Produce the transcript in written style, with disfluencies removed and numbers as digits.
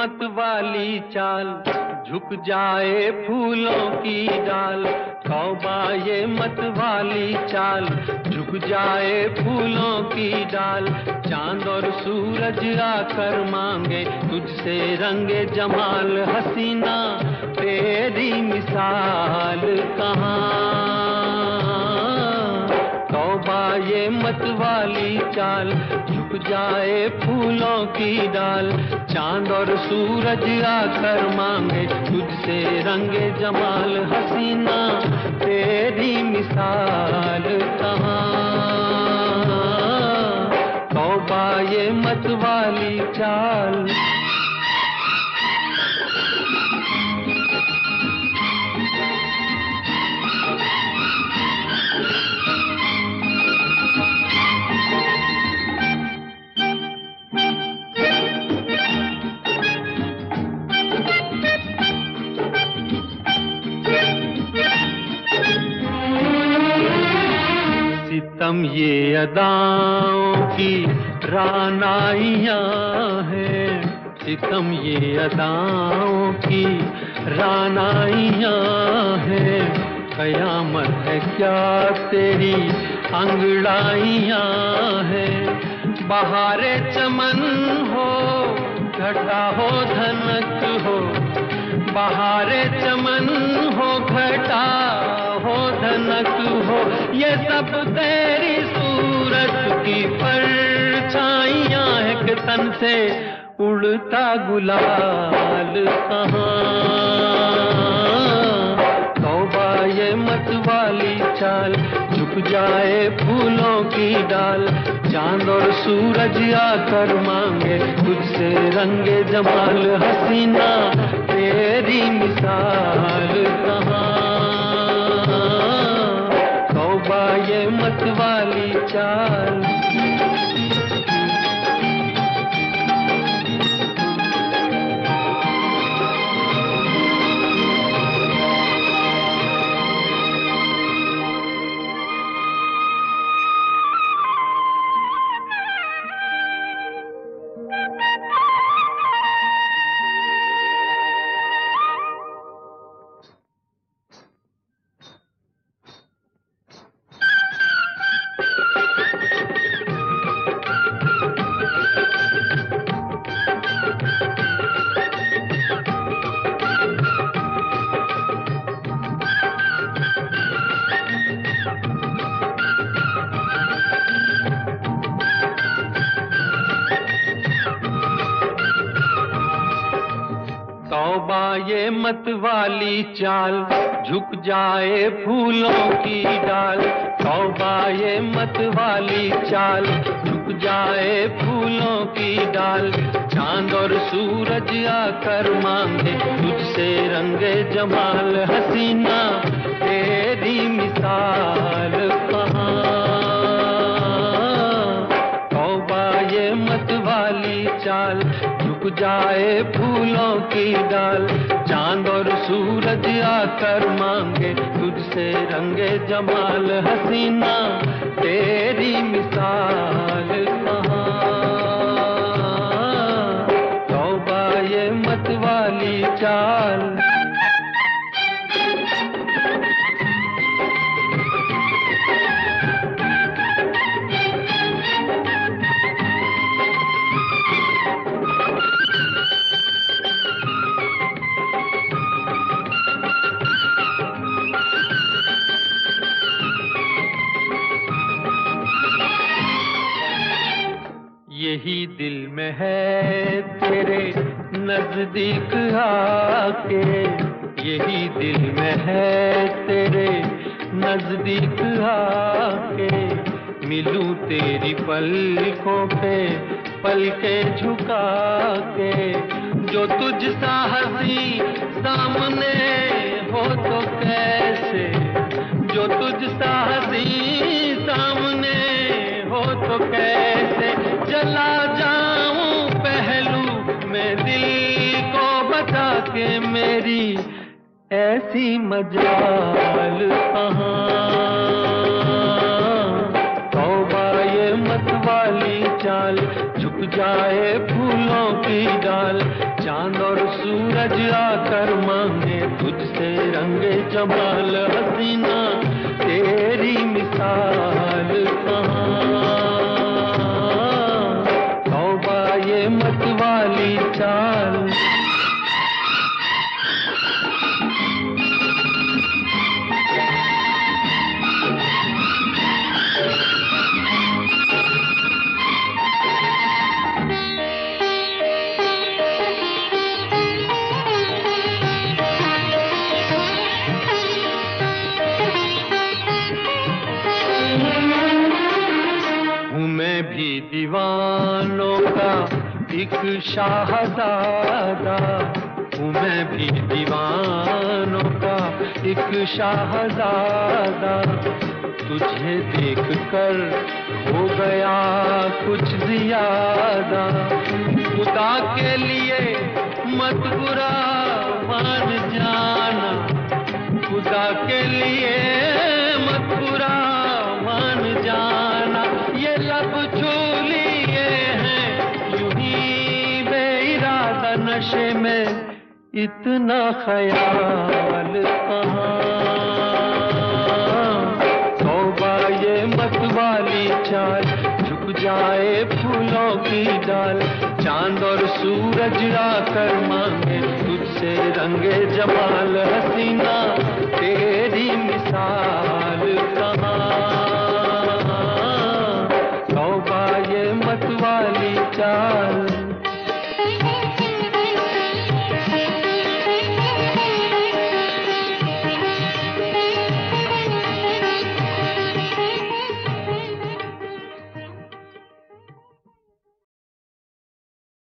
मत वाली चाल, झुक जाए फूलों की डाल। तौबा ये मत वाली चाल, झुक जाए फूलों की डाल। चांद और सूरज आकर मांगे तुझसे रंगे जमाल। हसीना तेरी मिसाल कहाँ। तौबा ये मत वाली चाल, झुक जाए फूलों की डाल। चांद और सूरज आकर मांगे तुझसे रंगे जमाल। हसीना तेरी मिसाल कहाँ। तौबा ये मत वाली चाल। सितम ये अदाओं की रानाइयाँ हैं, सितम ये अदाओं की रानाइयाँ हैं। कयामत है क्या तेरी अंगड़ाइयाँ हैं। बहारे चमन हो, घटा हो, धनक हो। बहारे चमन हो, घटा हो, धनक हो। ये सब तेरी सूरत की परछाइयाँ है कि तन से उड़ता गुलाल कहाँ। तौबा ये मत वाली चाल, झुक जाए फूलों की डाल। चांद और सूरज आकर मांगे तुझसे रंगे जमाल। हसीना तेरी मिसाल कहाँ। तौबा ये मत वाली चाल। तौबा ये मत वाली चाल, झुक जाए फूलों की डाल। तौबा ये मत वाली चाल, झुक जाए फूलों की डाल। चांद और सूरज आकर मांगे तुझसे रंगे जमाल। हसीना तेरी मिसाल कहाँ। तौबा ये मत वाली चाल, झुक जाए फूलों की डाल। चांद और सूरज आकर मांगे तुझसे रंगे जमाल। हसीना तेरी मिसाल कहाँ। तौबा ये मत वाली चाल। यही दिल में है तेरे नजदीक आके। यही दिल में है तेरे नजदीक आके। मिलूं तेरी पलकों पे पलकें झुका के। जो तुझ सा हंसी सामने हो तो कैसे। जो तुझ सा हंसी सामने हो तो कैसे। चला जाऊं पहलू में दिल को बता के। मेरी ऐसी मजाल कहाँ। तौबा ये मत वाली चाल, झुक जाए फूलों की डाल। चांद और सूरज आकर मांगे तुझसे रंगे जमाल हसीना, तेरी मिसाल कहाँ। तौबा ये मत वाली चाल, मैं भी दीवानों का एक शाहज़ादा हूँ, मैं भी दीवानों का एक शाहज़ादा। तुझे देखकर हो गया कुछ ज़्यादा, खुदा के लिए मत बुरा मान जाना, खुदा के लिए मत बुरा मान जाना। ये लब छू लिए हैं यूं ही बेइरादा, नशे में इतना ख्याल कहाँ। तौबा ये मत वाली चाल, झुक जाए फूलों की डाल, चांद और सूरज आकर मांगे तुझसे रंगे जमाल हसीना, तेरी मिसाल